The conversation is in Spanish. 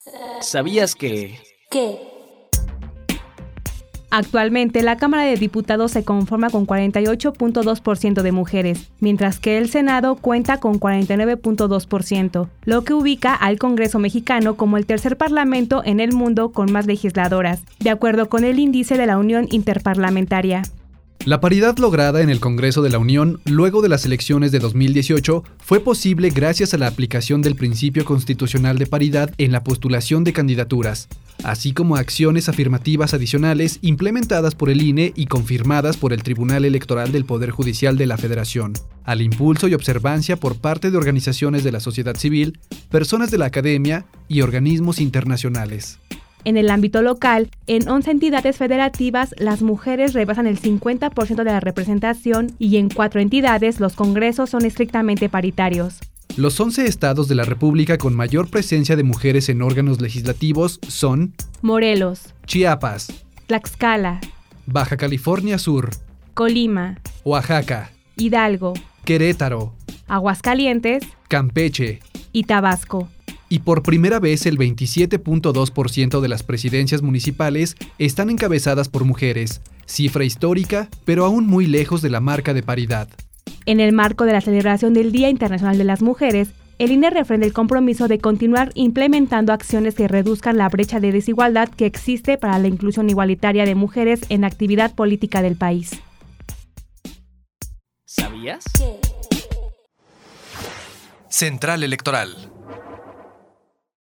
¿Sabías que...? ¿Qué? Actualmente, la Cámara de Diputados se conforma con 48.2% de mujeres, mientras que el Senado cuenta con 49.2%, lo que ubica al Congreso mexicano como el tercer parlamento en el mundo con más legisladoras, de acuerdo con el índice de la Unión Interparlamentaria. La paridad lograda en el Congreso de la Unión luego de las elecciones de 2018 fue posible gracias a la aplicación del principio constitucional de paridad en la postulación de candidaturas, así como acciones afirmativas adicionales implementadas por el INE y confirmadas por el Tribunal Electoral del Poder Judicial de la Federación, al impulso y observancia por parte de organizaciones de la sociedad civil, personas de la academia y organismos internacionales. En el ámbito local, en 11 entidades federativas, las mujeres rebasan el 50% de la representación y en 4 entidades los congresos son estrictamente paritarios. Los 11 estados de la República con mayor presencia de mujeres en órganos legislativos son Morelos, Chiapas, Tlaxcala, Baja California Sur, Colima, Oaxaca, Hidalgo, Querétaro, Aguascalientes Campeche y Tabasco. Y por primera vez el 27.2% de las presidencias municipales están encabezadas por mujeres, cifra histórica, pero aún muy lejos de la marca de paridad. En el marco de la celebración del Día Internacional de las Mujeres, el INE refrenda el compromiso de continuar implementando acciones que reduzcan la brecha de desigualdad que existe para la inclusión igualitaria de mujeres en la actividad política del país. ¿Sabías? ¿Qué? Central Electoral.